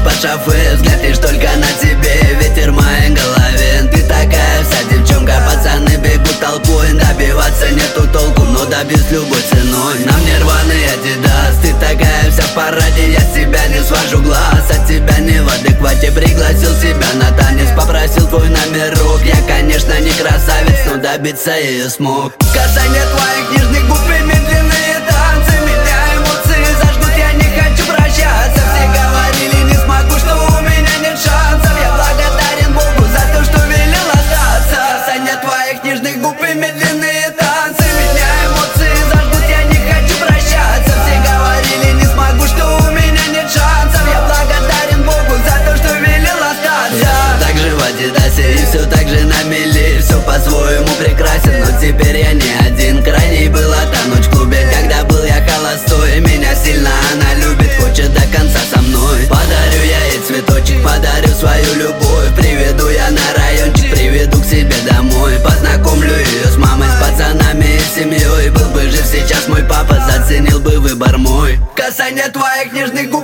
под шофе, взгляд лишь только на тебе. Ветер в моей голове, ты такая вся девчонка. Пацаны бегут толпой, добиваться нету толку, но добьюсь любой ценой. На мне рваный Адидас, ты такая вся в параде. Я с тебя не свожу глаз, от тебя не в адеквате. Пригласил себя на танец, попросил твой номерок. Я, конечно, не красавец, но добиться ее смог. Касание твоих нежных губ и медленные танцы. Меня эмоции зажгут, я не хочу прощаться. Все говорили, не смогу, что у меня нет шансов. Я благодарен Богу за то, что велел остаться. Касание твоих нежных губ и медленные танцы. Меня эмоции зажгут, я не хочу прощаться. Все говорили, не смогу, что у меня нет шансов. Я благодарен Богу за то, что велел остаться. Я так же в Адидасе и все так же на мели. Все по-своему прекрасен, но теперь я не один. Крайней была та ночь в клубе, когда был я холостой. Меня сильно она любит, хочет до конца со мной. Подарю я ей цветочек, подарю свою любовь. Приведу я на райончик, приведу к себе домой. Познакомлю ее с мамой, с пацанами и семьей. Был бы жив сейчас мой папа, заценил бы выбор мой. Касание твоих нежных губ